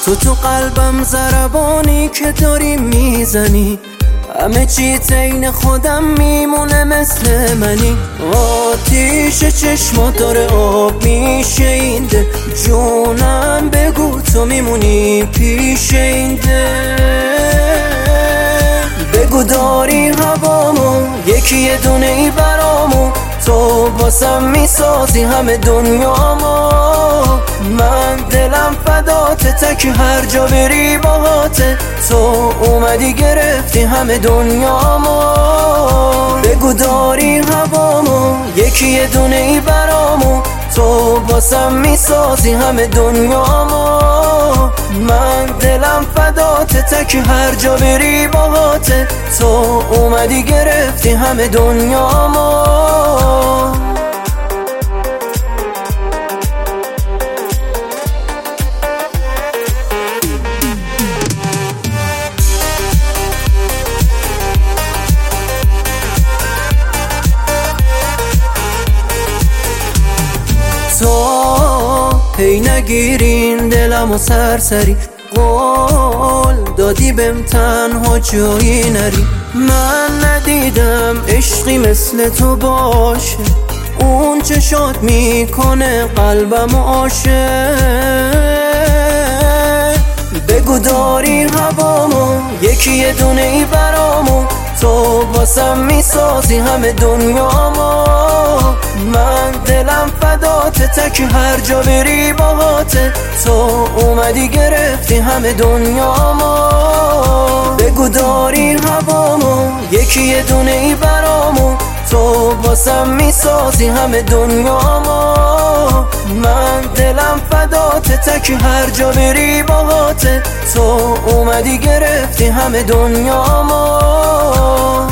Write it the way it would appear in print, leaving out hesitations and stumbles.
تو قلبم ضربانی که داری میزنی، همه چی تین خودم میمونه مثل منی. آتیش چشما داره آب میشه این دل، جونم بگو تو میمونی پیش این دل. بگو داری هوامو، یکی یه دونه ای برامو، تو باسم میسازی همه دنیامو. من دلم فداته، تکی هر جا بری باهاته، تو اومدی گرفتی همه دنیامو. بگو داری هوامو، یکی یه دونه ای برامو، تو باسم میسازی همه دنیامو. من دلم فداته، تکی هر جا بری باهاته، تو اومدی گرفتی همه دنیامو. تو هی نگیرین دلم و سرسری، قول دادی بهم تنها جایی نری. من ندیدم عشقی مثل تو باشه، اون چشات میکنه قلبم عاشق. بگو داری هوامو، یکی یه دونه ای برامو، تو واسم میسازی همه دنیامو. من دلم فداته، تکی هر جا بری باهاته، تو اومدی گرفتی همه دنیامو. بگو داری هوامو، یکی یه دونه ای برامو، تو واسم میسازی همه دنیامو. من دلم فداته، تکی هر جا بری باهاته، تو اومدی گرفتی همه دنیامو.